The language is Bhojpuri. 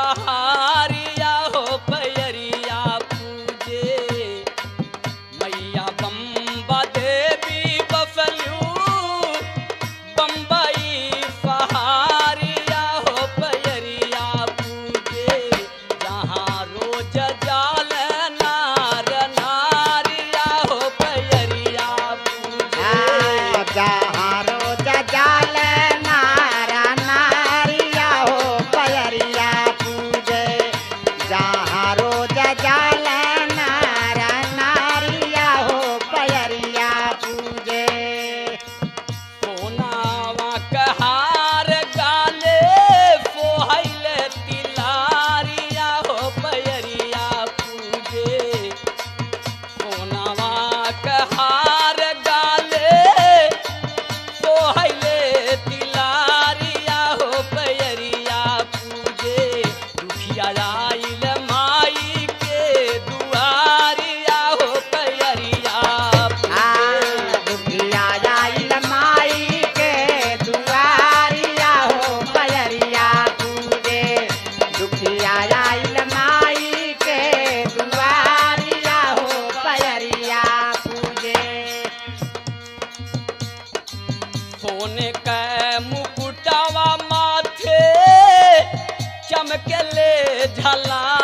पहाड़िया हो पैरिया पूजे मैया बम्बा देवी बसलू बम्बई पहाड़िया हो पैरिया पूजे जहाँ रोज जाल नार नारिया हो पैरिया पूजे जहाँ रोज जाल नारा नारिया हो पैरिया पूजे जहाँ रोज जाल नारा नारिया हो पैरिया पूजे सोनावा कहार गाले फोहैले तिलारिया हो पैरिया पूजे सोनावा कहार गाले फोहैले तिलारिया हो पैरिया पूजे दुखिया आइल माई के दुआरिया हो पैरिया पूजे दुखिया आइल माई के दुआरिया हो पैरिया पूजे दुखिया आइल माई के दुआरिया हो पैरिया पूजे सोने का मुकुटवा माथे चमकले झला